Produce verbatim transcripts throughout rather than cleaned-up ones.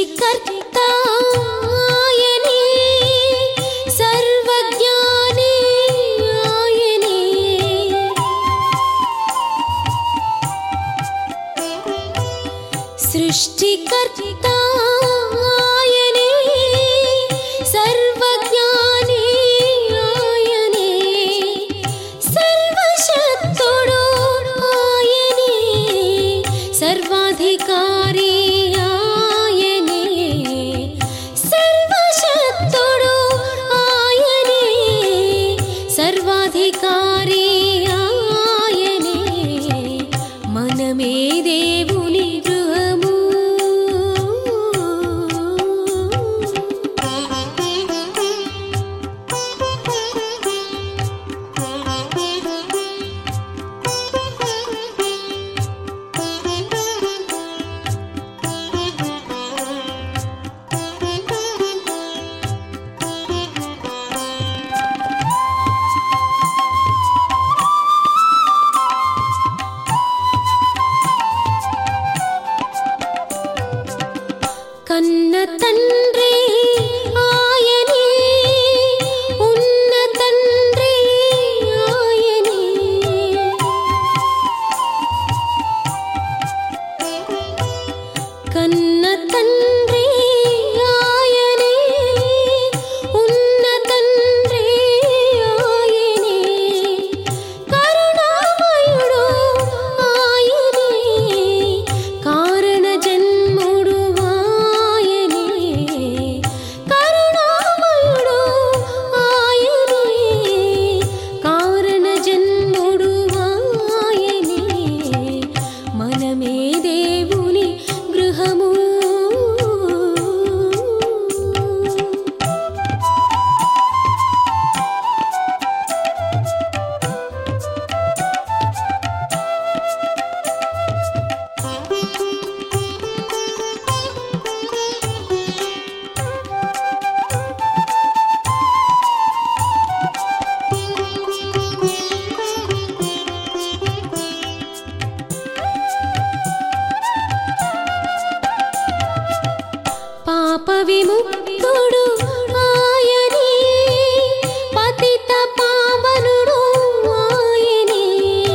సృష్టికర్త ఆయనే, సర్వజ్ఞాని ఆయనే. సృష్టికర్త ఆయనే, సర్వజ్ఞాని ఆయనే, సర్వశక్తుడు ఆయనే, సర్వాధికారి ఆయనే, సర్వశక్తుడు ఆయనే, సర్వాధికారి ఆయనే. మనమే దేవుని గృహము. కన్న తండ్రి ఆయనే, ఉన్న తండ్రి ఆయనే, కన్న తండ్రి ఆయనే, ఉన్న తండ్రి ఆయనే, కరుణామయుడు ఆయనే, కారణ జన్ముడు ఆయనే, కరుణామయుడు ఆయనే, కారణ జన్ముడు ఆయనే. మనమే దేవుని గృహము. పాప విముక్తుడు ఆయనే, పతిత పావనుడు ఆయనే,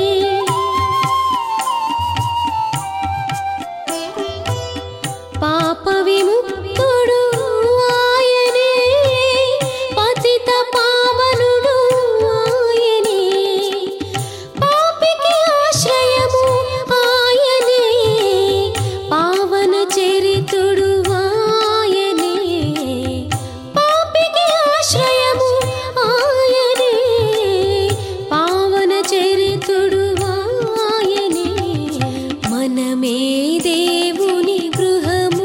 పాప విముక్తుడు ఆయనే, పతిత పావనుడు ఆయనే, పాపికి ఆశ్రయము ఆయనే, పావన చరితుడు ఆయనే, పాపికి ఆశ్రయము ఆయనే, పావన చరితుడు ఆయనే. మనమే దేవుని గృహము,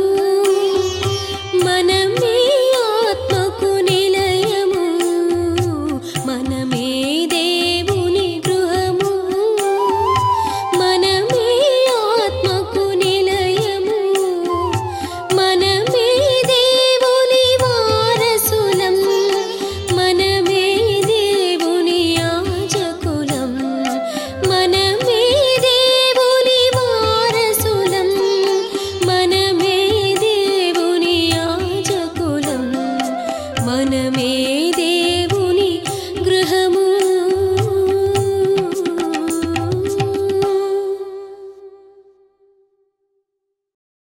మనమే ఆత్మకు నిలయము, మనమే దేవుని గృహము, మనమే ఆత్మకు నిలయము, మనమే దేవుని వారసులం, మనమే దేవుని యాజకులం, మనమే దేవుని వారసులం, మనమే దేవుని యాజకులం, మనమే